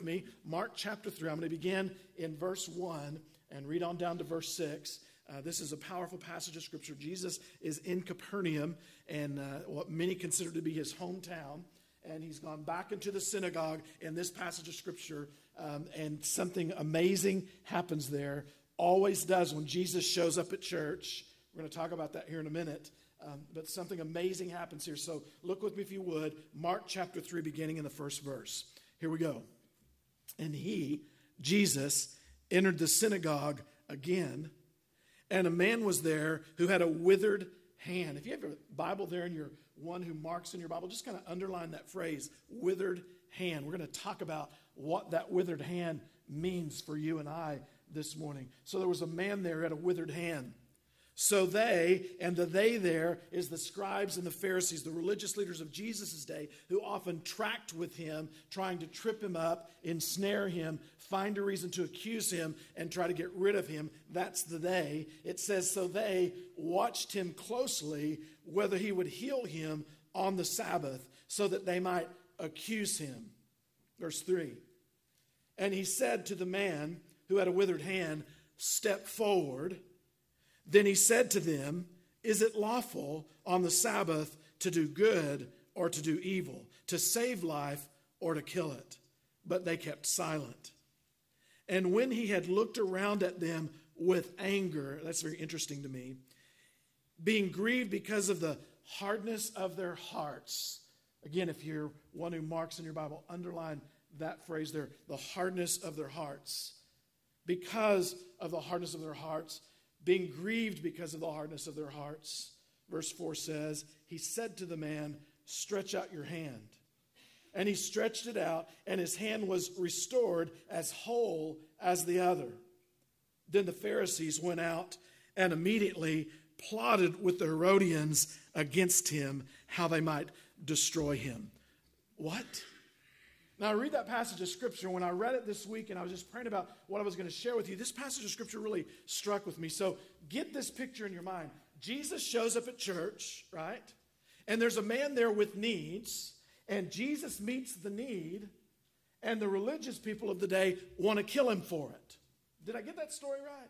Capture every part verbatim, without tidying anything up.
me, Mark chapter three. I'm going to begin in verse one and read on down to verse six. Uh, this is a powerful passage of Scripture. Jesus is in Capernaum, and uh, what many consider to be his hometown. And he's gone back into the synagogue in this passage of Scripture, um, and something amazing happens there. Always does when Jesus shows up at church. We're going to talk about that here in a minute. Um, but something amazing happens here. So look with me if you would. Mark chapter three, beginning in the first verse. Here we go. And he, Jesus, entered the synagogue again, and a man was there who had a withered hand. If you have a Bible there and you're one who marks in your Bible, just kind of underline that phrase, withered hand. We're going to talk about what that withered hand means for you and I this morning. So there was a man there who had a withered hand. So they, and the they there is the scribes and the Pharisees, the religious leaders of Jesus' day, who often tracked with him, trying to trip him up, ensnare him, find a reason to accuse him, and try to get rid of him. That's the they. It says, so they watched him closely, whether he would heal him on the Sabbath, so that they might accuse him. Verse three. And he said to the man who had a withered hand, step forward. Then he said to them, is it lawful on the Sabbath to do good or to do evil, to save life or to kill it? But they kept silent. And when he had looked around at them with anger, that's very interesting to me, being grieved because of the hardness of their hearts. Again, if you're one who marks in your Bible, underline that phrase there, the hardness of their hearts. Because of the hardness of their hearts, being grieved because of the hardness of their hearts. Verse four says, he said to the man, stretch out your hand. And he stretched it out, and his hand was restored as whole as the other. Then the Pharisees went out and immediately plotted with the Herodians against him, how they might destroy him. What? Now, I read that passage of Scripture. When I read it this week and I was just praying about what I was going to share with you, this passage of Scripture really struck with me. So get this picture in your mind. Jesus shows up at church, right? And there's a man there with needs, and Jesus meets the need, and the religious people of the day want to kill him for it. Did I get that story right?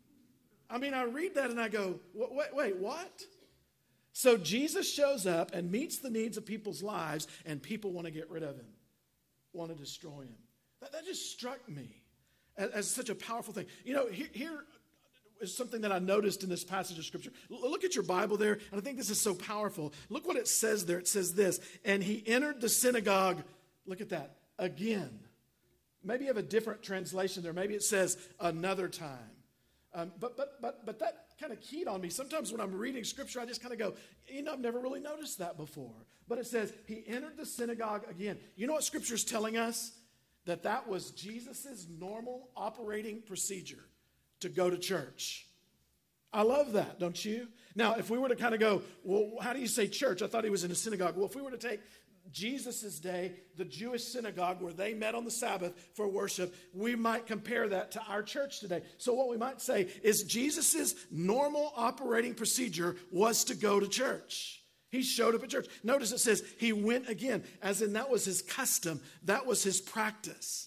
I mean, I read that and I go, wait, wait, what? So Jesus shows up and meets the needs of people's lives, and people want to get rid of him. Want to destroy him. That, that just struck me as, as such a powerful thing. You know, here, here is something that I noticed in this passage of Scripture. L- look at your Bible there, and I think this is so powerful. Look what it says there. It says this, and he entered the synagogue, look at that, again. Maybe you have a different translation there. Maybe it says another time. Um, but, but, but, but that kind of keyed on me. Sometimes when I'm reading Scripture, I just kind of go, you know, I've never really noticed that before. But it says, he entered the synagogue again. You know what Scripture is telling us? That that was Jesus' normal operating procedure to go to church. I love that, don't you? Now, if we were to kind of go, well, how do you say church? I thought he was in a synagogue. Well, if we were to take Jesus' day, the Jewish synagogue where they met on the Sabbath for worship, we might compare that to our church today. So what we might say is Jesus' normal operating procedure was to go to church. He showed up at church. Notice it says he went again, as in that was his custom. That was his practice.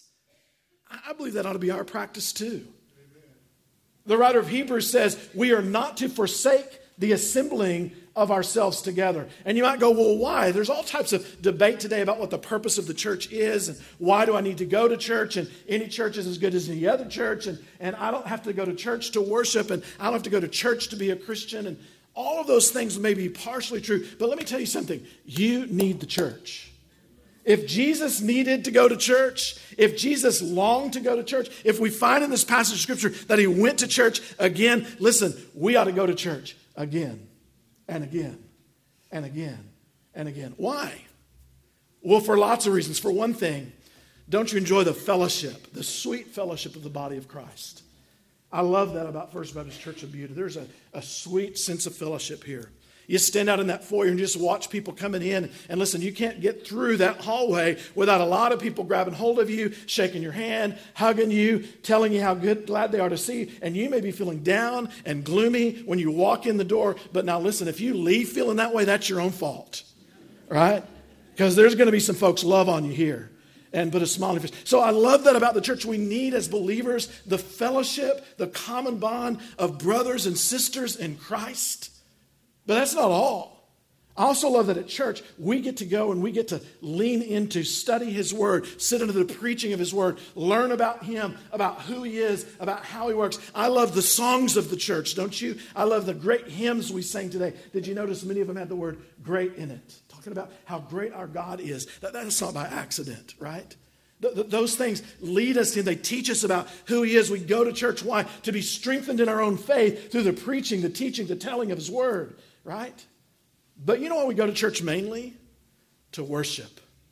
I believe that ought to be our practice too. Amen. The writer of Hebrews says we are not to forsake the assembling of ourselves together. And you might go, well, why? There's all types of debate today about what the purpose of the church is, and why do I need to go to church, and any church is as good as any other church, and, and I don't have to go to church to worship, and I don't have to go to church to be a Christian, and all of those things may be partially true, but let me tell you something. You need the church. If Jesus needed to go to church, if Jesus longed to go to church, if we find in this passage of Scripture that he went to church again, listen, we ought to go to church again and again and again and again. Why? Well, for lots of reasons. For one thing, don't you enjoy the fellowship, the sweet fellowship of the body of Christ? I love that about First Baptist Church of Buda. There's a, a sweet sense of fellowship here. You stand out in that foyer and just watch people coming in. And listen, you can't get through that hallway without a lot of people grabbing hold of you, shaking your hand, hugging you, telling you how good, glad they are to see you. And you may be feeling down and gloomy when you walk in the door. But now listen, if you leave feeling that way, that's your own fault. Right? Because there's going to be some folks love on you here. and put a smile on your face. So I love that about the church. We need, as believers, the fellowship, the common bond of brothers and sisters in Christ. But that's not all. I also love that at church, we get to go and we get to lean into, study His Word, sit under the preaching of His Word, learn about Him, about who He is, about how He works. I love the songs of the church, don't you? I love the great hymns we sang today. Did you notice many of them had the word great in it? Talking about how great our God is. That, that is not by accident, right? Th- th- those things lead us in. They teach us about who He is. We go to church. Why? To be strengthened in our own faith through the preaching, the teaching, the telling of His Word, right? But you know why we go to church mainly? To worship.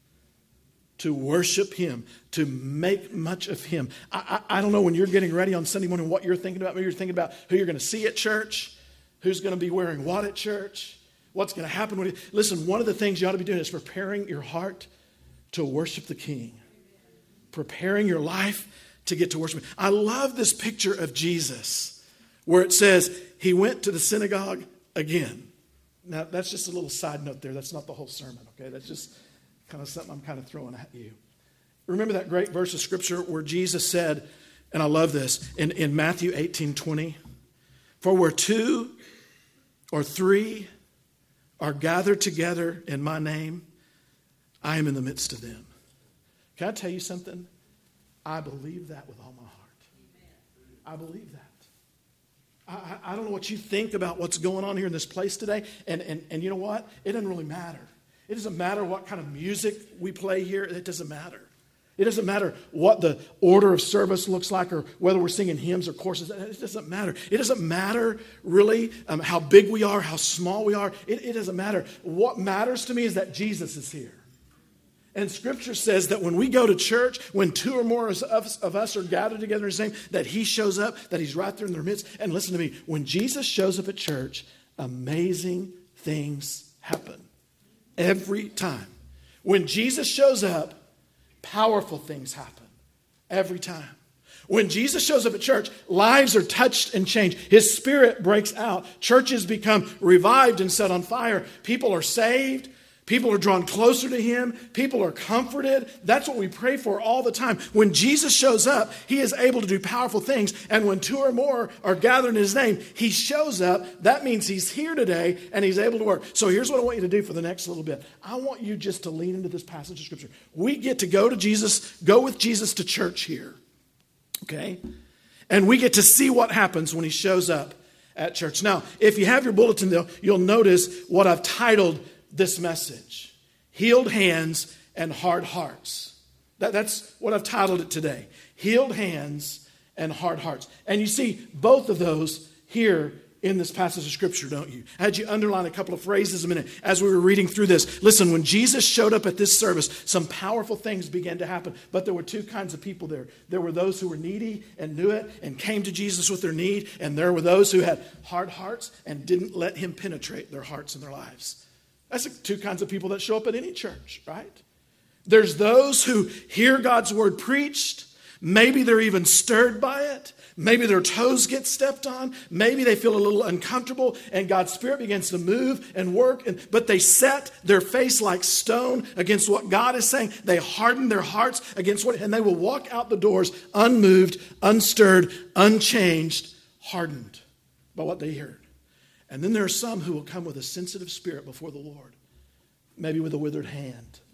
To worship Him. To make much of Him. I, I, I don't know when you're getting ready on Sunday morning what you're thinking about. Maybe you're thinking about who you're going to see at church. Who's going to be wearing what at church. What's going to happen when you... Listen, one of the things you ought to be doing is preparing your heart to worship the King. Preparing your life to get to worship Him. I love this picture of Jesus where it says He went to the synagogue again. Now, that's just a little side note there. That's not the whole sermon, okay? That's just kind of something I'm kind of throwing at you. Remember that great verse of Scripture where Jesus said, and I love this, in, in Matthew eighteen twenty, for where two or three are gathered together in my name, I am in the midst of them. Can I tell you something? I believe that with all my heart. I believe that. I, I don't know what you think about what's going on here in this place today. And, and, and you know what? It doesn't really matter. It doesn't matter what kind of music we play here. It doesn't matter. It doesn't matter what the order of service looks like or whether we're singing hymns or courses. It doesn't matter. It doesn't matter really um, how big we are, how small we are. It, it doesn't matter. What matters to me is that Jesus is here. And Scripture says that when we go to church, when two or more of us, of us are gathered together in His name, that He shows up, that He's right there in their midst. And listen to me, when Jesus shows up at church, amazing things happen. Every time. When Jesus shows up, powerful things happen. Every time. When Jesus shows up at church, lives are touched and changed. His Spirit breaks out. Churches become revived and set on fire. People are saved. People are drawn closer to Him. People are comforted. That's what we pray for all the time. When Jesus shows up, He is able to do powerful things. And when two or more are gathered in His name, He shows up. That means He's here today and He's able to work. So here's what I want you to do for the next little bit. I want you just to lean into this passage of Scripture. We get to go to Jesus, go with Jesus to church here. Okay? And we get to see what happens when He shows up at church. Now, if you have your bulletin, though, you'll notice what I've titled this message, Healed Hands and Hard Hearts. That, that's what I've titled it today, Healed Hands and Hard Hearts. And you see both of those here in this passage of Scripture, don't you? I had you underline a couple of phrases a minute as we were reading through this. Listen, when Jesus showed up at this service, some powerful things began to happen, but there were two kinds of people there. There were those who were needy and knew it and came to Jesus with their need, and there were those who had hard hearts and didn't let Him penetrate their hearts and their lives. That's the two kinds of people that show up at any church, right? There's those who hear God's word preached. Maybe they're even stirred by it. Maybe their toes get stepped on. Maybe they feel a little uncomfortable and God's Spirit begins to move and work. And, but they set their face like stone against what God is saying. They harden their hearts against what, and they will walk out the doors unmoved, unstirred, unchanged, hardened by what they heard. And then there are some who will come with a sensitive spirit before the Lord, maybe with a withered hand,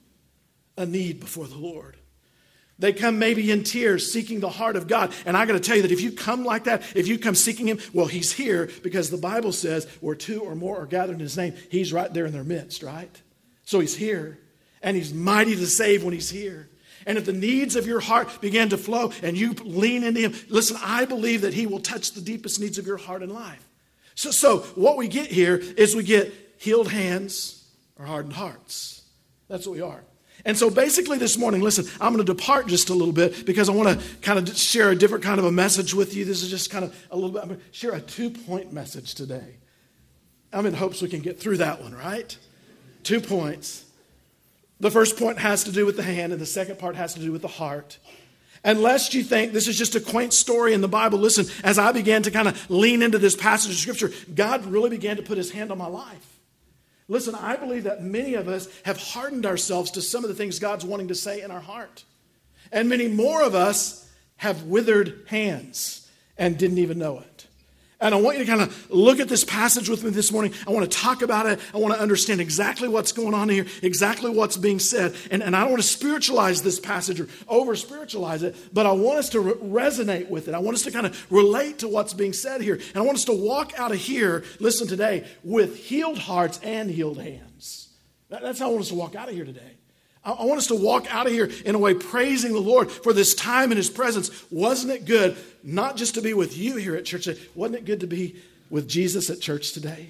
a need before the Lord. They come maybe in tears, seeking the heart of God. And I got to tell you that if you come like that, if you come seeking Him, well, He's here because the Bible says where two or more are gathered in His name, He's right there in their midst, right? So He's here, and He's mighty to save when He's here. And if the needs of your heart begin to flow and you lean into Him, listen, I believe that He will touch the deepest needs of your heart and life. So, so what we get here is we get healed hands or hardened hearts. That's what we are. And so basically this morning, listen, I'm going to depart just a little bit because I want to kind of share a different kind of a message with you. This is just kind of a little bit, I'm going to share a two-point message today. I'm in hopes we can get through that one, right? Two points. The first point has to do with the hand, and the second part has to do with the heart. Unless you think this is just a quaint story in the Bible, listen, as I began to kind of lean into this passage of Scripture, God really began to put His hand on my life. Listen, I believe that many of us have hardened ourselves to some of the things God's wanting to say in our heart. And many more of us have withered hands and didn't even know it. And I want you to kind of look at this passage with me this morning. I want to talk about it. I want to understand exactly what's going on here, exactly what's being said. And, and I don't want to spiritualize this passage or over-spiritualize it, but I want us to re- resonate with it. I want us to kind of relate to what's being said here. And I want us to walk out of here, listen today, with healed hearts and healed hands. That, that's how I want us to walk out of here today. I want us to walk out of here in a way praising the Lord for this time in His presence. Wasn't it good not just to be with you here at church today? Wasn't it good to be with Jesus at church today?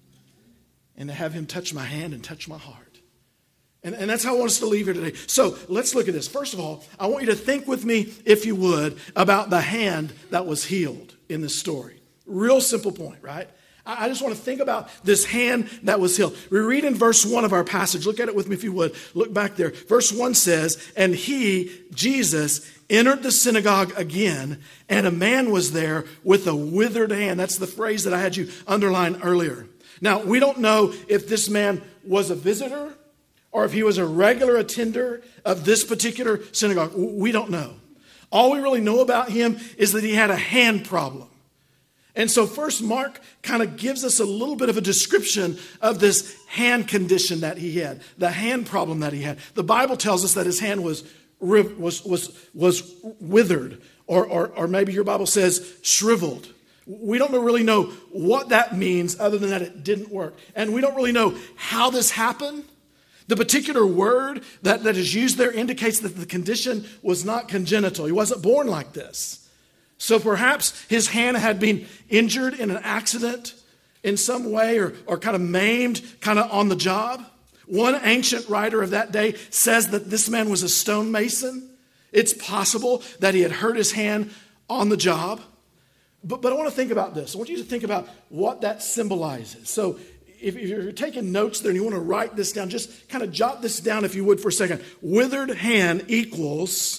And to have Him touch my hand and touch my heart. And, and that's how I want us to leave here today. So let's look at this. First of all, I want you to think with me, if you would, about the hand that was healed in this story. Real simple point, right? I just want to think about this hand that was healed. We read in verse one of our passage. Look at it with me if you would. Look back there. Verse one says, and he, Jesus, entered the synagogue again, and a man was there with a withered hand. That's the phrase that I had you underline earlier. Now, we don't know if this man was a visitor or if he was a regular attender of this particular synagogue. We don't know. All we really know about him is that he had a hand problem. And so first, Mark kind of gives us a little bit of a description of this hand condition that he had, the hand problem that he had. The Bible tells us that his hand was was was was withered, or or, or maybe your Bible says shriveled. We don't really know what that means other than that it didn't work. And we don't really know how this happened. The particular word that, that is used there indicates that the condition was not congenital. He wasn't born like this. So perhaps his hand had been injured in an accident in some way, or, or kind of maimed kind of on the job. One ancient writer of that day says that this man was a stonemason. It's possible that he had hurt his hand on the job. But, but I want to think about this. I want you to think about what that symbolizes. So if, if you're taking notes there and you want to write this down, just kind of jot this down if you would for a second. Withered hand equals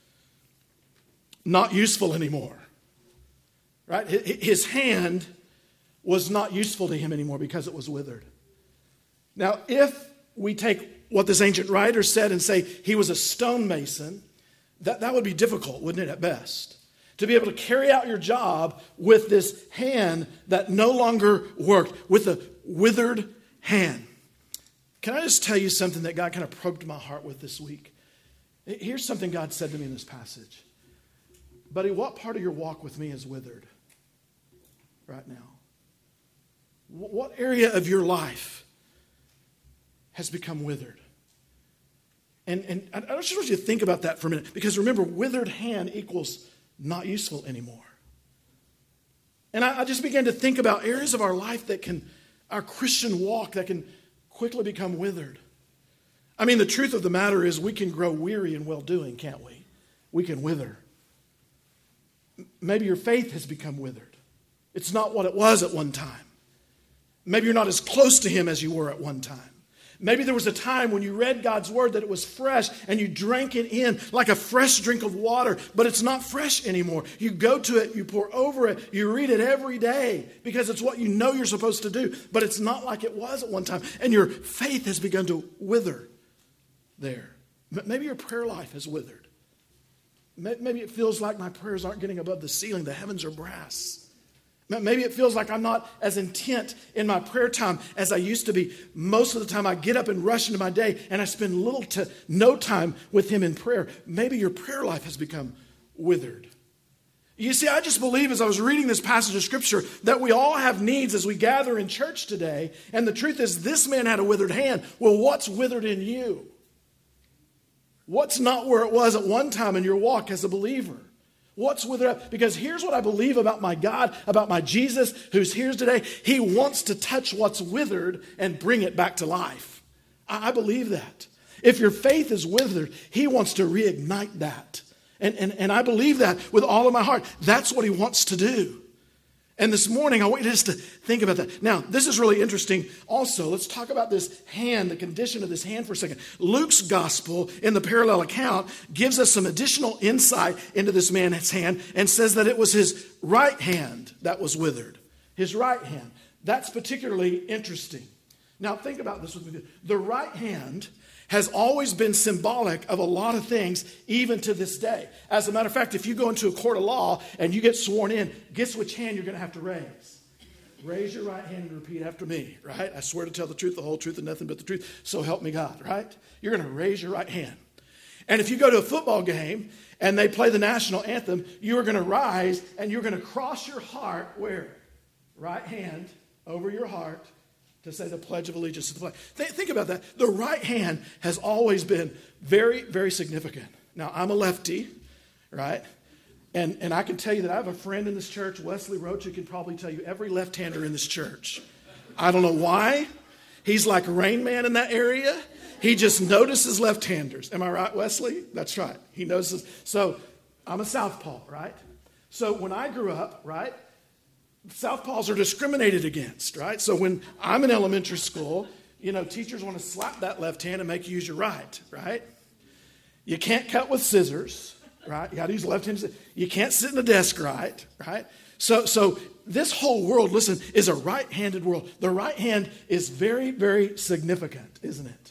not useful anymore, right? His hand was not useful to him anymore because it was withered. Now, if we take what this ancient writer said and say he was a stonemason, that, that would be difficult, wouldn't it, at best? To be able to carry out your job with this hand that no longer worked, with a withered hand. Can I just tell you something that God kind of probed my heart with this week? Here's something God said to me in this passage. Buddy, what part of your walk with me is withered right now? What area of your life has become withered? And, and I just want you to think about that for a minute, because remember, withered hand equals not useful anymore. And I, I just began to think about areas of our life that can, our Christian walk, that can quickly become withered. I mean, the truth of the matter is we can grow weary in well-doing, can't we? We can wither. Maybe your faith has become withered. It's not what it was at one time. Maybe you're not as close to Him as you were at one time. Maybe there was a time when you read God's word that it was fresh and you drank it in like a fresh drink of water, but it's not fresh anymore. You go to it, you pour over it, you read it every day because it's what you know you're supposed to do, but it's not like it was at one time. And your faith has begun to wither there. Maybe your prayer life has withered. Maybe it feels like my prayers aren't getting above the ceiling. The heavens are brass. Maybe it feels like I'm not as intent in my prayer time as I used to be. Most of the time I get up and rush into my day and I spend little to no time with Him in prayer. Maybe your prayer life has become withered. You see, I just believe as I was reading this passage of Scripture that we all have needs as we gather in church today. And the truth is, this man had a withered hand. Well, what's withered in you? What's not where it was at one time in your walk as a believer? What's withered up? Because here's what I believe about my God, about my Jesus who's here today. He wants to touch what's withered and bring it back to life. I believe that. If your faith is withered, He wants to reignite that. And, and, and I believe that with all of my heart. That's what He wants to do. And this morning, I want you just to think about that. Now, this is really interesting also. Let's talk about this hand, the condition of this hand for a second. Luke's gospel, in the parallel account, gives us some additional insight into this man's hand and says that it was his right hand that was withered. His right hand. That's particularly interesting. Now, think about this with me. The right hand has always been symbolic of a lot of things, even to this day. As a matter of fact, if you go into a court of law and you get sworn in, guess which hand you're going to have to raise? Raise your right hand and repeat after me, right? I swear to tell the truth, the whole truth, and nothing but the truth, so help me God, right? You're going to raise your right hand. And if you go to a football game and they play the national anthem, you are going to rise and you're going to cross your heart where? Right hand over your heart to say the Pledge of Allegiance to the flag. Th- think about that. The right hand has always been very, very significant. Now, I'm a lefty, right? And, and I can tell you that I have a friend in this church, Wesley Roach, who can probably tell you every left-hander in this church. I don't know why. He's like Rain Man in that area. He just notices left-handers. Am I right, Wesley? That's right. He notices. So I'm a southpaw, right? So when I grew up, right, southpaws are discriminated against, right? So when I'm in elementary school, you know, teachers want to slap that left hand and make you use your right, right? You can't cut with scissors, right? You got to use the left hand. You can't sit in the desk right, right? So, so this whole world, listen, is a right-handed world. The right hand is very, very significant, isn't it?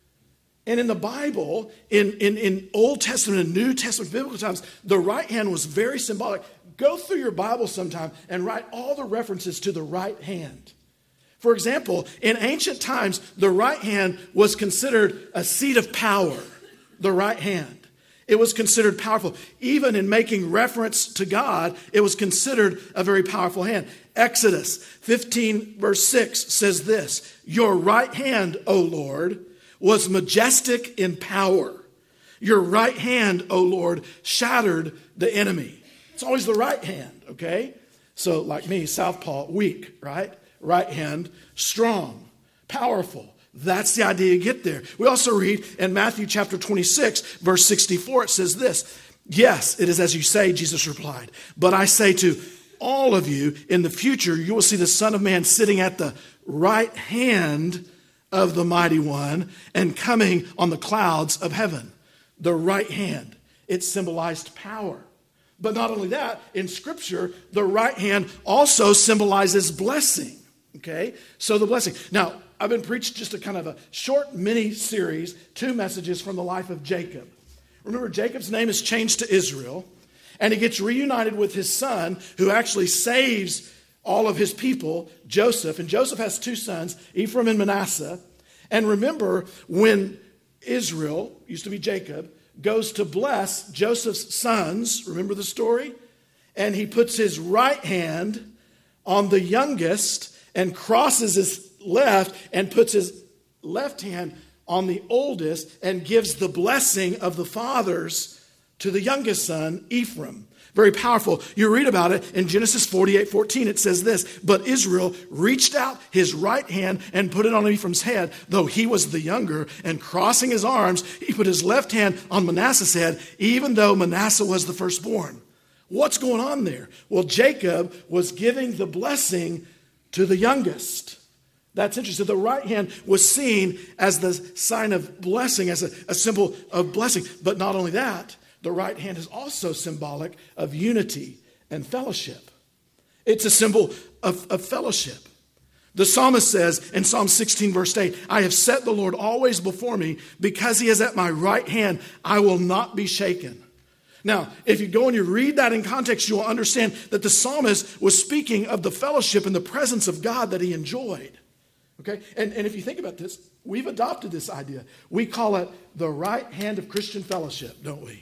And in the Bible, in, in, in Old Testament and New Testament biblical times, the right hand was very symbolic. Go through your Bible sometime and write all the references to the right hand. For example, in ancient times, the right hand was considered a seat of power, the right hand. It was considered powerful. Even in making reference to God, it was considered a very powerful hand. Exodus fifteen, verse six says this, "Your right hand, O Lord, was majestic in power. Your right hand, O Lord, shattered the enemy." It's always the right hand, okay? So like me, southpaw, weak, right? Right hand, strong, powerful. That's the idea you get there. We also read in Matthew chapter twenty-six, verse sixty-four, it says this, "Yes, it is as you say," Jesus replied, "but I say to all of you, in the future, you will see the Son of Man sitting at the right hand of the Mighty One and coming on the clouds of heaven." The right hand. It symbolized power. But not only that, in Scripture, the right hand also symbolizes blessing. Okay? So the blessing. Now, I've been preaching just a kind of a short mini series, two messages from the life of Jacob. Remember, Jacob's name is changed to Israel, and he gets reunited with his son, who actually saves all of his people, Joseph. And Joseph has two sons, Ephraim and Manasseh. And remember, when Israel, used to be Jacob, goes to bless Joseph's sons, remember the story? And he puts his right hand on the youngest and crosses his left and puts his left hand on the oldest and gives the blessing of the fathers to the youngest son, Ephraim. Very powerful. You read about it in Genesis forty-eight fourteen. It says this, "But Israel reached out his right hand and put it on Ephraim's head, though he was the younger, and crossing his arms, he put his left hand on Manasseh's head, even though Manasseh was the firstborn." What's going on there? Well, Jacob was giving the blessing to the youngest. That's interesting. The right hand was seen as the sign of blessing, as a, a symbol of blessing. But not only that, the right hand is also symbolic of unity and fellowship. It's a symbol of, of fellowship. The psalmist says in Psalm sixteen, verse eight, "I have set the Lord always before me. Because he is at my right hand, I will not be shaken." Now, if you go and you read that in context, you will understand that the psalmist was speaking of the fellowship and the presence of God that he enjoyed. Okay? And, and if you think about this, we've adopted this idea. We call it the right hand of Christian fellowship, don't we?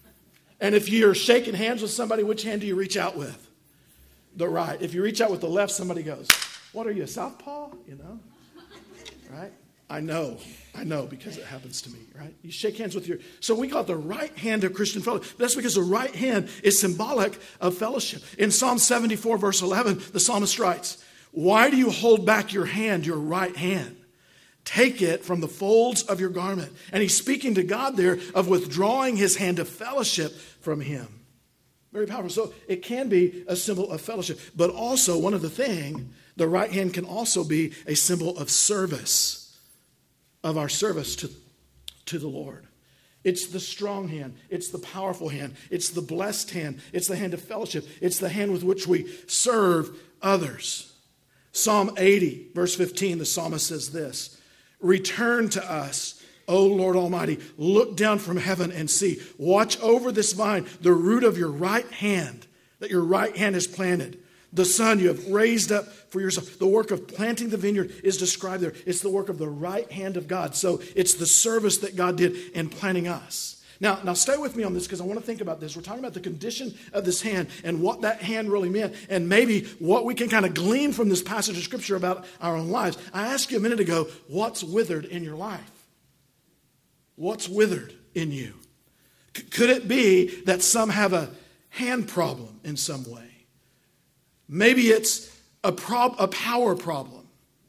And if you're shaking hands with somebody, which hand do you reach out with? The right. If you reach out with the left, somebody goes, "What are you, a southpaw?" You know? Right? I know. I know because it happens to me, right? You shake hands with your... So we call it the right hand of Christian fellowship. That's because the right hand is symbolic of fellowship. In Psalm seventy-four, verse eleven, the psalmist writes, "Why do you hold back your hand, your right hand? Take it from the folds of your garment." And he's speaking to God there of withdrawing his hand of fellowship from him. Very powerful. So it can be a symbol of fellowship. But also, one other thing, the right hand can also be a symbol of service, of our service to, to the Lord. It's the strong hand. It's the powerful hand. It's the blessed hand. It's the hand of fellowship. It's the hand with which we serve others. Psalm eighty, verse fifteen, the psalmist says this, "Return to us, O Lord Almighty, look down from heaven and see. Watch over this vine, the root of your right hand, that your right hand is planted. The son you have raised up for yourself. The work of planting the vineyard is described there. It's the work of the right hand of God. So it's the service that God did in planting us. Now, now stay with me on this because I want to think about this. We're talking about the condition of this hand and what that hand really meant and maybe what we can kind of glean from this passage of Scripture about our own lives. I asked you a minute ago, what's withered in your life? What's withered in you? C- could it be that some have a hand problem in some way? Maybe it's a, prob- a power problem.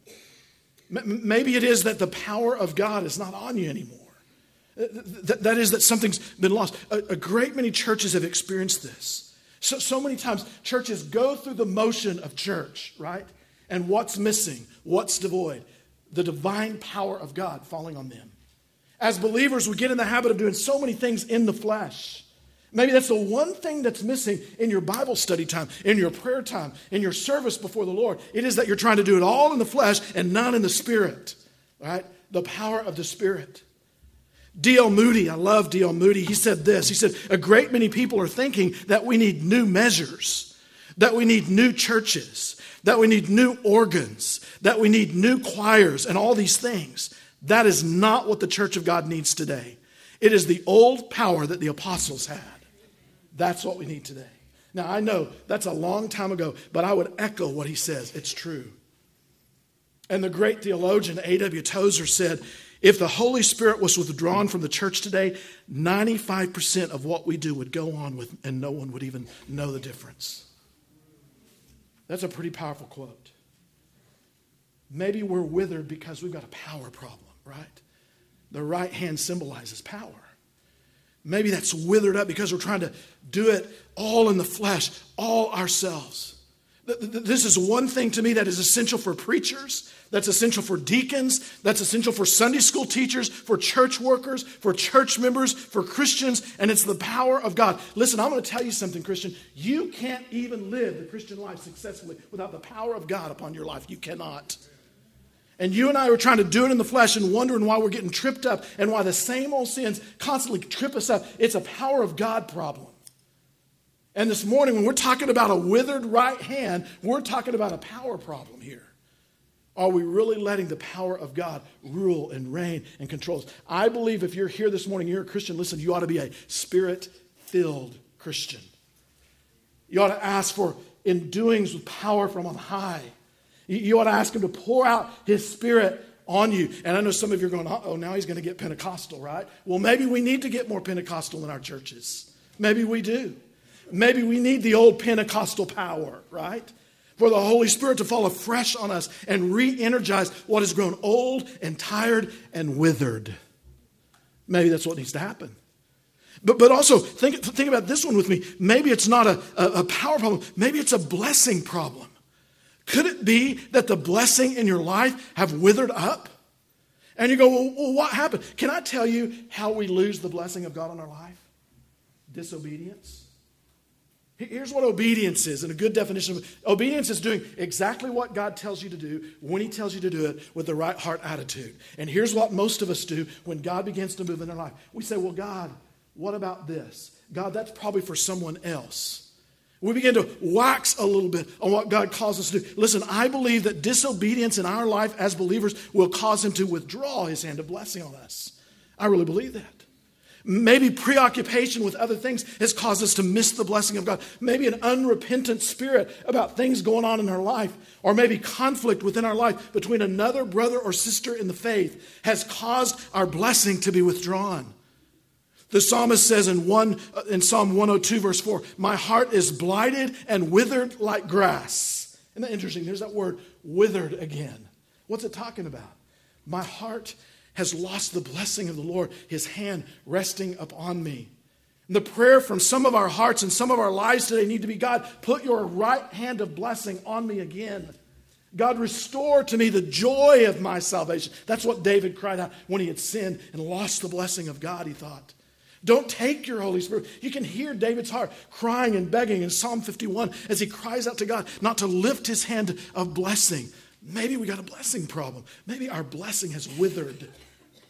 M- maybe it is that the power of God is not on you anymore. Th- that is that something's been lost. A, a great many churches have experienced this. So, so many times churches go through the motion of church, right? And what's missing? What's devoid? The divine power of God falling on them. As believers, we get in the habit of doing so many things in the flesh. Maybe that's the one thing that's missing in your Bible study time, in your prayer time, in your service before the Lord. It is that you're trying to do it all in the flesh and not in the Spirit, right? The power of the Spirit. D L Moody, I love D L Moody. He said this. He said, a great many people are thinking that we need new measures, that we need new churches, that we need new organs, that we need new choirs and all these things. That is not what the church of God needs today. It is the old power that the apostles had. That's what we need today. Now, I know that's a long time ago, but I would echo what he says. It's true. And the great theologian A W Tozer said, if the Holy Spirit was withdrawn from the church today, ninety-five percent of what we do would go on with, and no one would even know the difference. That's a pretty powerful quote. Maybe we're withered because we've got a power problem, right? The right hand symbolizes power. Maybe that's withered up because we're trying to do it all in the flesh, all ourselves. This is one thing to me that is essential for preachers, that's essential for deacons, that's essential for Sunday school teachers, for church workers, for church members, for Christians, and it's the power of God. Listen, I'm going to tell you something, Christian. You can't even live the Christian life successfully without the power of God upon your life. You cannot. And you and I are trying to do it in the flesh and wondering why we're getting tripped up and why the same old sins constantly trip us up. It's a power of God problem. And this morning, when we're talking about a withered right hand, we're talking about a power problem here. Are we really letting the power of God rule and reign and control us? I believe if you're here this morning, you're a Christian, listen, you ought to be a Spirit-filled Christian. You ought to ask for enduings with power from on high. You ought to ask him to pour out his Spirit on you. And I know some of you are going, oh, now he's going to get Pentecostal, right? Well, maybe we need to get more Pentecostal in our churches. Maybe we do. Maybe we need the old Pentecostal power, right? For the Holy Spirit to fall afresh on us and re-energize what has grown old and tired and withered. Maybe that's what needs to happen. But, but also, think, think about this one with me. Maybe it's not a, a, a power problem. Maybe it's a blessing problem. Could it be that the blessing in your life have withered up? And you go, well, well, what happened? Can I tell you how we lose the blessing of God in our life? Disobedience. Here's what obedience is, and a good definition of obedience is doing exactly what God tells you to do when he tells you to do it with the right heart attitude. And here's what most of us do when God begins to move in our life. We say, well, God, what about this? God, that's probably for someone else. We begin to wax a little bit on what God calls us to do. Listen, I believe that disobedience in our life as believers will cause him to withdraw his hand of blessing on us. I really believe that. Maybe preoccupation with other things has caused us to miss the blessing of God. Maybe an unrepentant spirit about things going on in our life, or maybe conflict within our life between another brother or sister in the faith has caused our blessing to be withdrawn. The psalmist says in one in Psalm one oh two, verse four, my heart is blighted and withered like grass. Isn't that interesting? There's that word, withered again. What's it talking about? My heart has lost the blessing of the Lord, his hand resting upon me. And the prayer from some of our hearts and some of our lives today need to be, God, put your right hand of blessing on me again. God, restore to me the joy of my salvation. That's what David cried out when he had sinned and lost the blessing of God, he thought. Don't take your Holy Spirit. You can hear David's heart crying and begging in Psalm fifty-one as he cries out to God not to lift his hand of blessing. Maybe we got a blessing problem. Maybe our blessing has withered.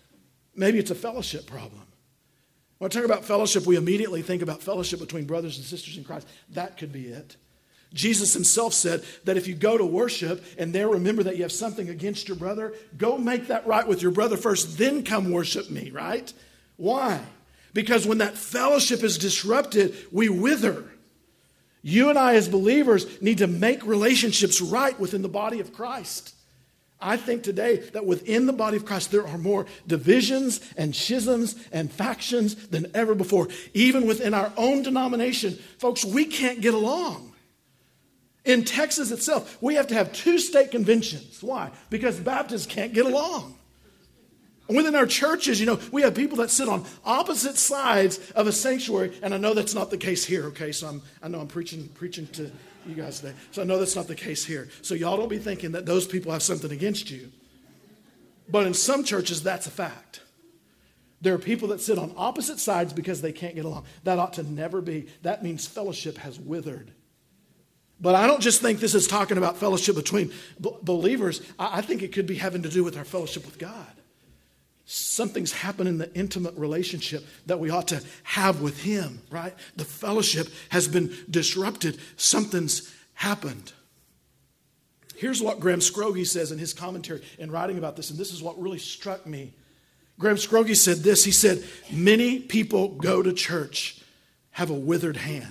Maybe it's a fellowship problem. When I talk about fellowship, we immediately think about fellowship between brothers and sisters in Christ. That could be it. Jesus himself said that if you go to worship and there remember that you have something against your brother, go make that right with your brother first, then come worship me, right? Why? Because when that fellowship is disrupted, we wither. You and I as believers need to make relationships right within the body of Christ. I think today that within the body of Christ there are more divisions and schisms and factions than ever before. Even within our own denomination, folks, we can't get along. In Texas itself, we have to have two state conventions. Why? Because Baptists can't get along. Within our churches, you know, we have people that sit on opposite sides of a sanctuary, and I know that's not the case here, okay? So I'm, I know I'm preaching, preaching to you guys today. So I know that's not the case here. So y'all don't be thinking that those people have something against you. But in some churches, that's a fact. There are people that sit on opposite sides because they can't get along. That ought to never be. That means fellowship has withered. But I don't just think this is talking about fellowship between b- believers. I, I think it could be having to do with our fellowship with God. Something's happened in the intimate relationship that we ought to have with him, right? The fellowship has been disrupted. Something's happened. Here's what Graham Scroggie says in his commentary in writing about this, and this is what really struck me. Graham Scroggie said this. He said, many people go to church, have a withered hand.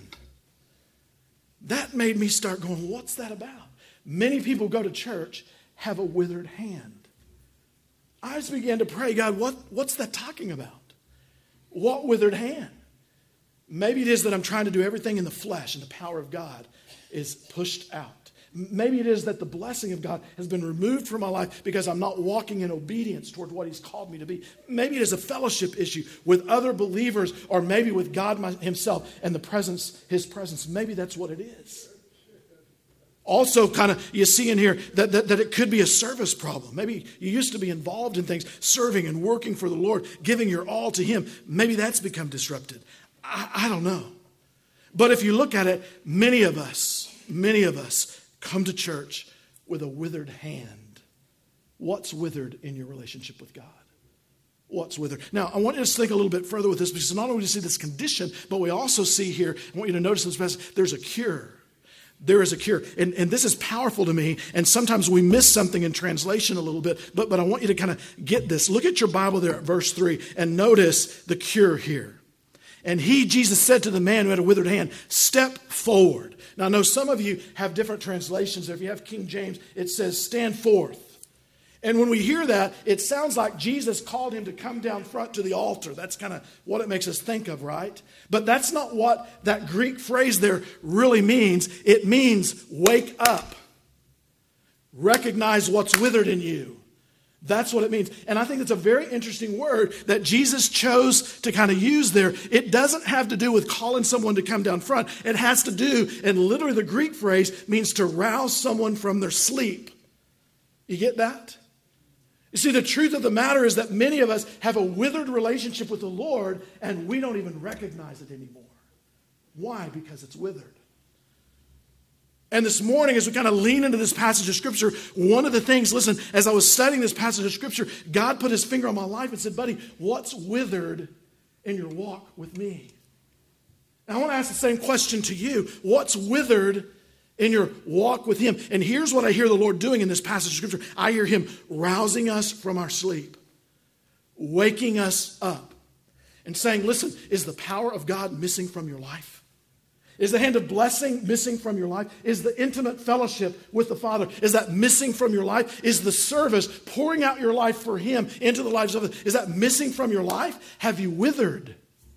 That made me start going, what's that about? Many people go to church, have a withered hand. I just began to pray, God, what, what's that talking about? What withered hand? Maybe it is that I'm trying to do everything in the flesh and the power of God is pushed out. Maybe it is that the blessing of God has been removed from my life because I'm not walking in obedience toward what he's called me to be. Maybe it is a fellowship issue with other believers or maybe with God himself and the presence, his presence. Maybe that's what it is. Also, kind of, you see in here that, that, that it could be a service problem. Maybe you used to be involved in things, serving and working for the Lord, giving your all to him. Maybe that's become disrupted. I, I don't know. But if you look at it, many of us, many of us come to church with a withered hand. What's withered in your relationship with God? What's withered? Now, I want you to think a little bit further with this because not only do we see this condition, but we also see here, I want you to notice in this passage, there's a cure. There is a cure. And, and this is powerful to me. And sometimes we miss something in translation a little bit. But, but I want you to kind of get this. Look at your Bible there at verse three and notice the cure here. And he, Jesus, said to the man who had a withered hand, step forward. Now, I know some of you have different translations. If you have King James, it says stand forth. And when we hear that, it sounds like Jesus called him to come down front to the altar. That's kind of what it makes us think of, right? But that's not what that Greek phrase there really means. It means wake up. Recognize what's withered in you. That's what it means. And I think it's a very interesting word that Jesus chose to kind of use there. It doesn't have to do with calling someone to come down front. It has to do, and literally the Greek phrase means to rouse someone from their sleep. You get that? You see, the truth of the matter is that many of us have a withered relationship with the Lord and we don't even recognize it anymore. Why? Because it's withered. And this morning, as we kind of lean into this passage of Scripture, one of the things, listen, as I was studying this passage of Scripture, God put his finger on my life and said, buddy, what's withered in your walk with me? And I want to ask the same question to you. What's withered in your walk with him? And here's what I hear the Lord doing in this passage of Scripture. I hear him rousing us from our sleep, waking us up, and saying, listen, is the power of God missing from your life? Is the hand of blessing missing from your life? Is the intimate fellowship with the Father, is that missing from your life? Is the service, pouring out your life for him into the lives of others, is that missing from your life? Have you withered?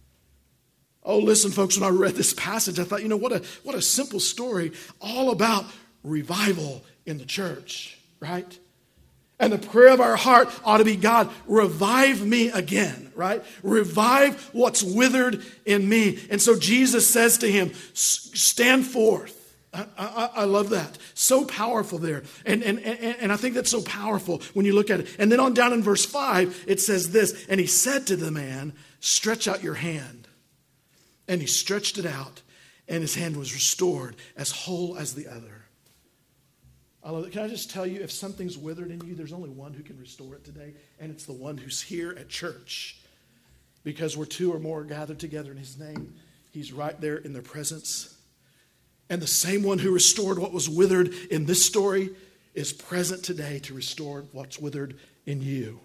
Oh, listen, folks, when I read this passage, I thought, you know, what a, what a simple story all about revival in the church, right? And the prayer of our heart ought to be, God, revive me again, right? Revive what's withered in me. And so Jesus says to him, stand forth. I, I, I love that. So powerful there. And, and, and, and I think that's so powerful when you look at it. And then on down in verse five, it says this, and he said to the man, stretch out your hand. And he stretched it out, and his hand was restored as whole as the other. I love it. Can I just tell you, if something's withered in you, there's only one who can restore it today, and it's the one who's here at church. Because where two or more are gathered together in his name, he's right there in their presence. And the same one who restored what was withered in this story is present today to restore what's withered in you.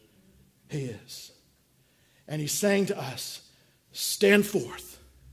He is. And he's saying to us, stand forth.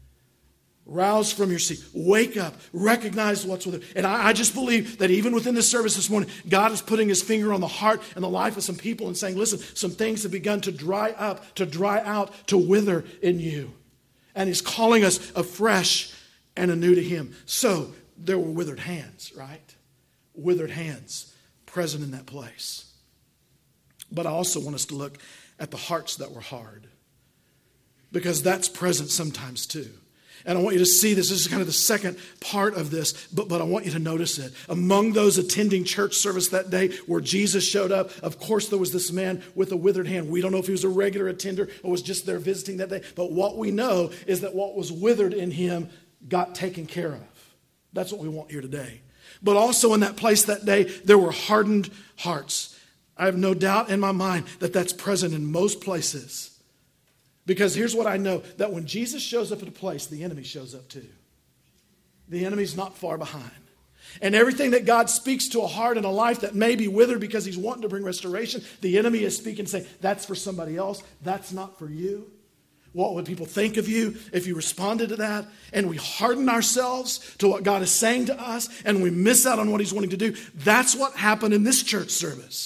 Rouse from your seat. Wake up. Recognize what's with it. And I, I just believe that even within this service this morning, God is putting his finger on the heart and the life of some people and saying, listen, some things have begun to dry up, to dry out, to wither in you. And he's calling us afresh and anew to him. So there were withered hands, right? Withered hands present in that place. But I also want us to look at the hearts that were hard, because that's present sometimes too. And I want you to see this. This is kind of the second part of this, but, but I want you to notice it. Among those attending church service that day where Jesus showed up, of course, there was this man with a withered hand. We don't know if he was a regular attender or was just there visiting that day. But what we know is that what was withered in him got taken care of. That's what we want here today. But also in that place that day, there were hardened hearts. I have no doubt in my mind that that's present in most places. Because here's what I know, that when Jesus shows up at a place, the enemy shows up too. The enemy's not far behind. And everything that God speaks to a heart and a life that may be withered because he's wanting to bring restoration, the enemy is speaking, saying, that's for somebody else. That's not for you. What would people think of you if you responded to that? And we harden ourselves to what God is saying to us, and we miss out on what he's wanting to do. That's what happened in this church service.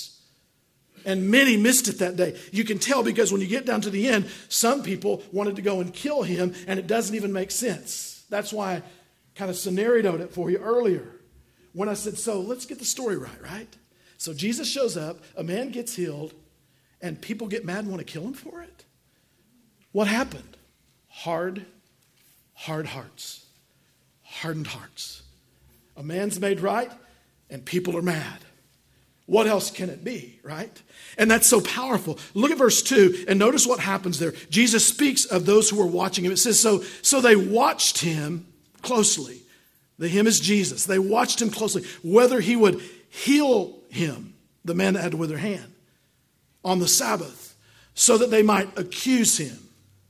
And many missed it that day. You can tell because when you get down to the end, some people wanted to go and kill him, and it doesn't even make sense. That's why I kind of scenarioed it for you earlier when I said, so let's get the story right, right? So Jesus shows up, a man gets healed, and people get mad and want to kill him for it? What happened? Hard, hard hearts. Hardened hearts. A man's made right, and people are mad. What else can it be, right? And that's so powerful. Look at verse two and notice what happens there. Jesus speaks of those who were watching him. It says, so, so they watched him closely. The him is Jesus. They watched him closely, whether he would heal him, the man that had a withered hand, on the Sabbath, so that they might accuse him.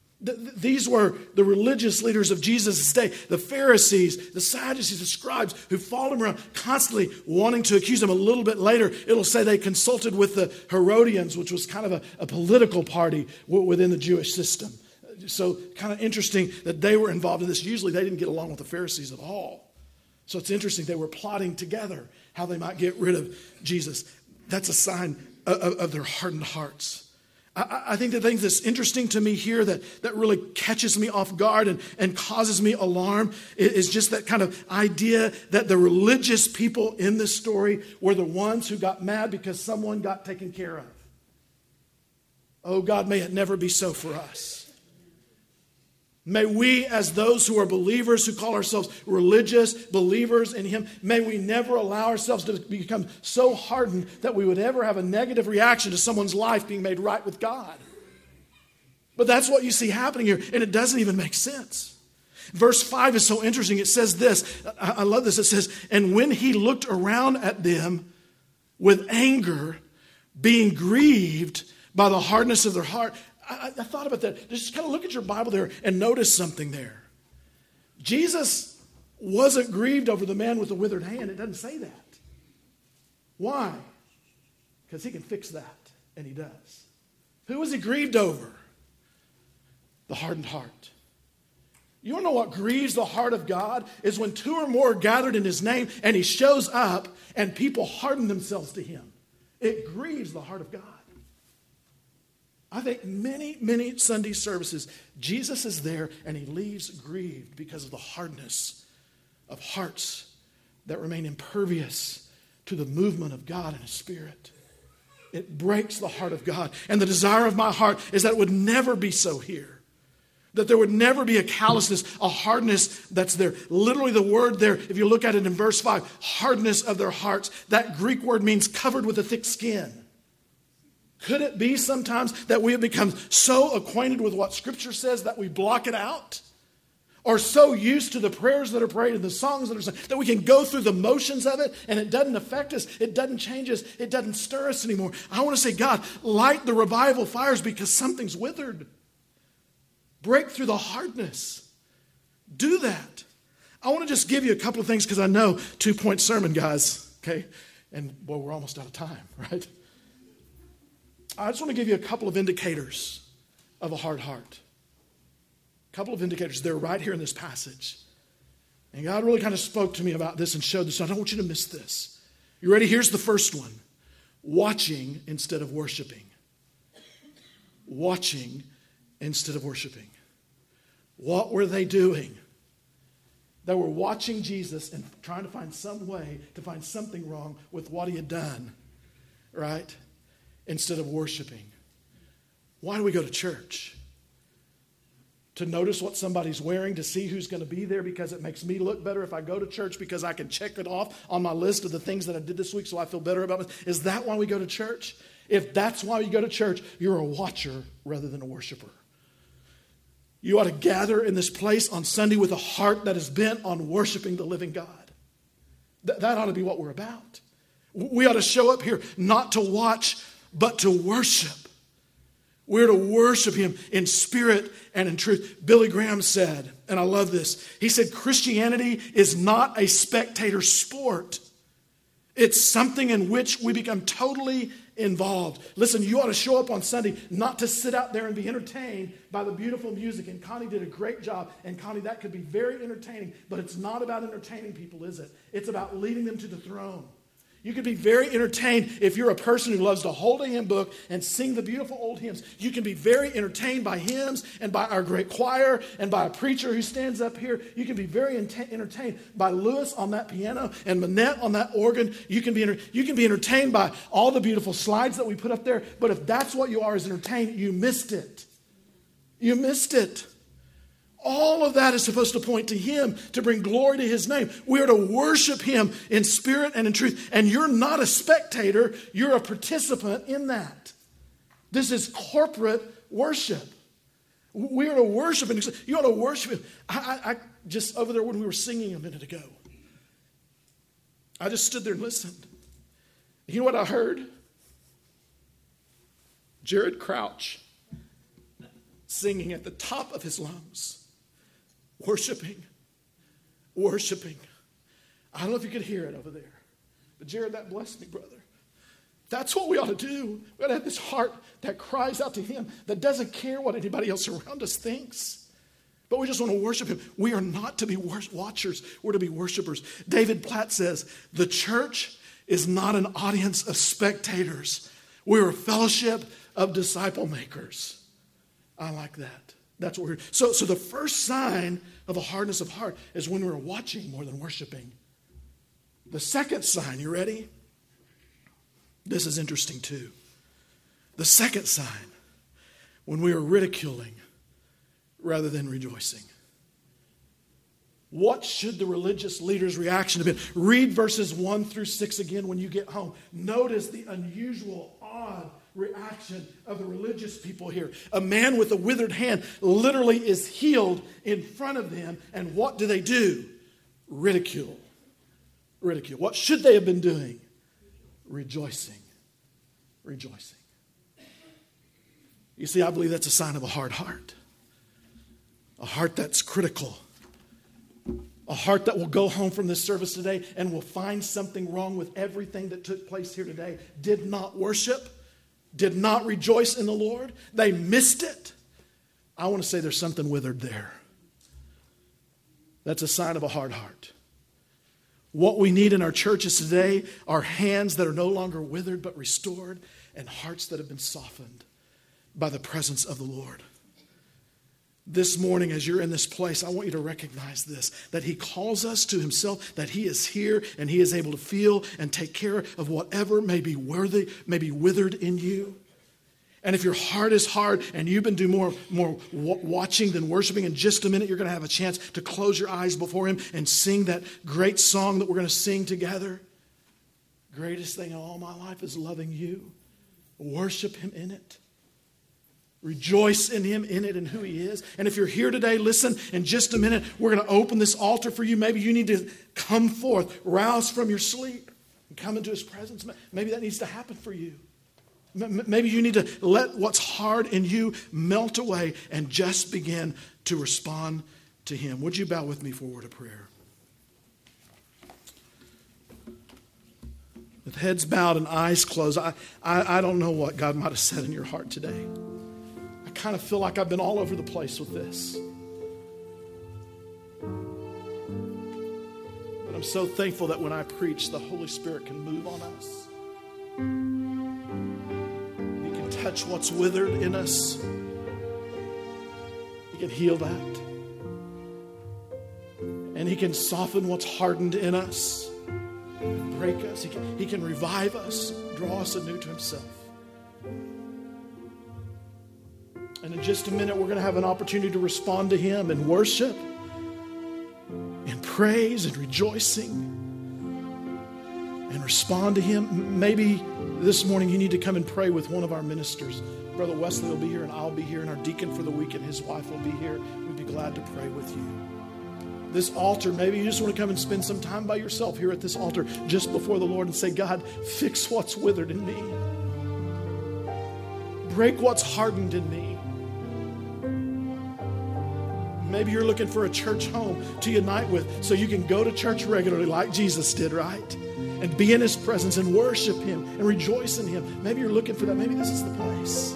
These were the religious leaders of Jesus' day, the Pharisees, the Sadducees, the scribes who followed him around, constantly wanting to accuse him. A little bit later, it'll say they consulted with the Herodians, which was kind of a, a political party within the Jewish system. So kind of interesting that they were involved in this. Usually they didn't get along with the Pharisees at all. So it's interesting they were plotting together how they might get rid of Jesus. That's a sign of, of their hardened hearts. I think the thing that's interesting to me here that, that really catches me off guard and, and causes me alarm is just that kind of idea that the religious people in this story were the ones who got mad because someone got taken care of. Oh God, may it never be so for us. May we, as those who are believers, who call ourselves religious believers in him, may we never allow ourselves to become so hardened that we would ever have a negative reaction to someone's life being made right with God. But that's what you see happening here, and it doesn't even make sense. Verse five is so interesting. It says this. I love this. It says, and when he looked around at them with anger, being grieved by the hardness of their heart. I, I thought about that. Just kind of look at your Bible there and notice something there. Jesus wasn't grieved over the man with the withered hand. It doesn't say that. Why? Because he can fix that, and he does. Who was he grieved over? The hardened heart. You want to know what grieves the heart of God? Is when two or more are gathered in his name, and he shows up, and people harden themselves to him. It grieves the heart of God. I think many, many Sunday services, Jesus is there and he leaves grieved because of the hardness of hearts that remain impervious to the movement of God and his Spirit. It breaks the heart of God. And the desire of my heart is that it would never be so here. That there would never be a callousness, a hardness that's there. Literally the word there, if you look at it in verse five, hardness of their hearts. That Greek word means covered with a thick skin. Could it be sometimes that we have become so acquainted with what Scripture says that we block it out? Are so used to the prayers that are prayed and the songs that are sung that we can go through the motions of it and it doesn't affect us, it doesn't change us, it doesn't stir us anymore. I want to say, God, light the revival fires because something's withered. Break through the hardness. Do that. I want to just give you a couple of things because I know two-point sermon, guys, okay? And, well, we're almost out of time, right? I just want to give you a couple of indicators of a hard heart. Couple of indicators. They're right here in this passage. And God really kind of spoke to me about this and showed this. I don't want you to miss this. You ready? Here's the first one. Watching instead of worshiping. Watching instead of worshiping. What were they doing? They were watching Jesus and trying to find some way to find something wrong with what he had done, right? Instead of worshiping. Why do we go to church? To notice what somebody's wearing, to see who's going to be there because it makes me look better if I go to church because I can check it off on my list of the things that I did this week so I feel better about it. Is that why we go to church? If that's why you go to church, you're a watcher rather than a worshiper. You ought to gather in this place on Sunday with a heart that is bent on worshiping the living God. Th- that ought to be what we're about. We ought to show up here not to watch, but to worship. We're to worship him in spirit and in truth. Billy Graham said, and I love this, he said, Christianity is not a spectator sport. It's something in which we become totally involved. Listen, you ought to show up on Sunday not to sit out there and be entertained by the beautiful music. And Connie did a great job. And Connie, that could be very entertaining, but it's not about entertaining people, is it? It's about leading them to the throne. You could be very entertained if you're a person who loves to hold a hymn book and sing the beautiful old hymns. You can be very entertained by hymns and by our great choir and by a preacher who stands up here. You can be very ent- entertained by Lewis on that piano and Manette on that organ. You can be enter- you can be entertained by all the beautiful slides that we put up there. But if that's what you are as entertained, you missed it. You missed it. All of that is supposed to point to him, to bring glory to his name. We are to worship him in spirit and in truth. And you're not a spectator, you're a participant in that. This is corporate worship. We are to worship him. You ought to worship him. I, I, I just, over there when we were singing a minute ago, I just stood there and listened. You know what I heard? Jared Crouch singing at the top of his lungs. Worshiping, worshiping. I don't know if you could hear it over there. But Jared, that blessed me, brother. That's what we ought to do. We ought to have this heart that cries out to him, that doesn't care what anybody else around us thinks. But we just want to worship him. We are not to be watchers. We're to be worshipers. David Platt says, the church is not an audience of spectators. We're a fellowship of disciple makers. I like that. That's what we're so so the first sign of a hardness of heart is when we're watching more than worshiping. The second sign, you ready? This is interesting too. The second sign, when we are ridiculing rather than rejoicing. What should the religious leader's reaction have been? Read verses one through six again when you get home. Notice the unusual, odd reaction of the religious people here. A man with a withered hand literally is healed in front of them. And what do they do? Ridicule. Ridicule. What should they have been doing? Rejoicing. Rejoicing. You see, I believe that's a sign of a hard heart. A heart that's critical. A heart that will go home from this service today and will find something wrong with everything that took place here today. Did not worship. Did not rejoice in the Lord. They missed it. I want to say there's something withered there. That's a sign of a hard heart. What we need in our churches today are hands that are no longer withered but restored and hearts that have been softened by the presence of the Lord. This morning, as you're in this place, I want you to recognize this, that he calls us to himself, that he is here and he is able to feel and take care of whatever may be worthy, may be withered in you. And if your heart is hard and you've been doing more, more watching than worshiping, in just a minute you're going to have a chance to close your eyes before him and sing that great song that we're going to sing together. Greatest thing in all my life is loving you. Worship him in it. Rejoice in him, in it, and who he is. And if you're here today, listen, in just a minute, we're going to open this altar for you. Maybe you need to come forth, rouse from your sleep, and come into his presence. Maybe that needs to happen for you. Maybe you need to let what's hard in you melt away and just begin to respond to him. Would you bow with me for a word of prayer? With heads bowed and eyes closed, I, I, I don't know what God might have said in your heart today. I kind of feel like I've been all over the place with this. But I'm so thankful that when I preach, the Holy Spirit can move on us. He can touch what's withered in us. He can heal that. And he can soften what's hardened in us. Break us. He can, he can revive us, draw us anew to himself. And in just a minute, we're going to have an opportunity to respond to him in worship, in praise and rejoicing, and respond to him. Maybe this morning you need to come and pray with one of our ministers. Brother Wesley will be here, and I'll be here, and our deacon for the week and his wife will be here. We'd be glad to pray with you. This altar, maybe you just want to come and spend some time by yourself here at this altar just before the Lord and say, God, fix what's withered in me. Break what's hardened in me. Maybe you're looking for a church home to unite with so you can go to church regularly like Jesus did, right? And be in his presence and worship him and rejoice in him. Maybe you're looking for that. Maybe this is the place.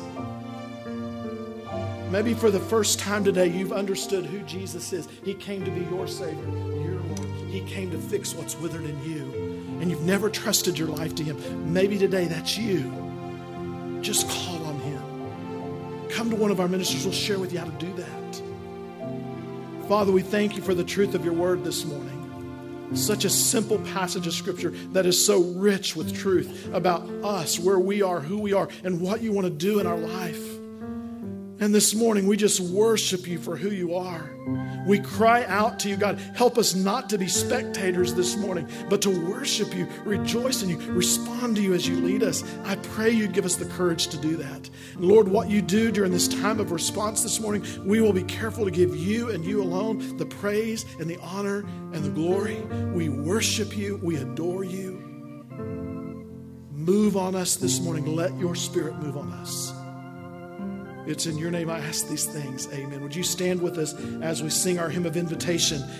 Maybe for the first time today, you've understood who Jesus is. He came to be your Savior, your Lord. He came to fix what's withered in you. And you've never trusted your life to him. Maybe today that's you. Just call on him. Come to one of our ministers. We'll share with you how to do that. Father, we thank you for the truth of your word this morning. Such a simple passage of Scripture that is so rich with truth about us, where we are, who we are, and what you want to do in our life. And this morning, we just worship you for who you are. We cry out to you, God, help us not to be spectators this morning, but to worship you, rejoice in you, respond to you as you lead us. I pray you'd give us the courage to do that. And Lord, what you do during this time of response this morning, we will be careful to give you and you alone the praise and the honor and the glory. We worship you. We adore you. Move on us this morning. Let your Spirit move on us. It's in your name I ask these things. Amen. Would you stand with us as we sing our hymn of invitation?